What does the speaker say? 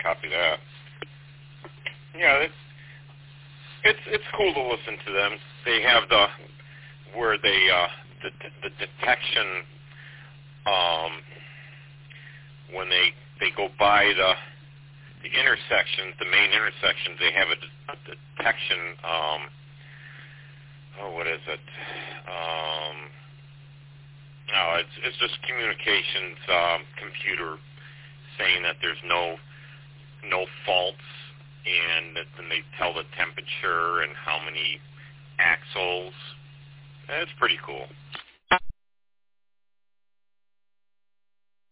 copy that. Yeah, it's cool to listen to them. They have the detection when they go by the intersections, the main intersections. They have a detection. What is it? No, it's just communications computer saying that there's no faults, and then they tell the temperature and how many axles. It's pretty cool.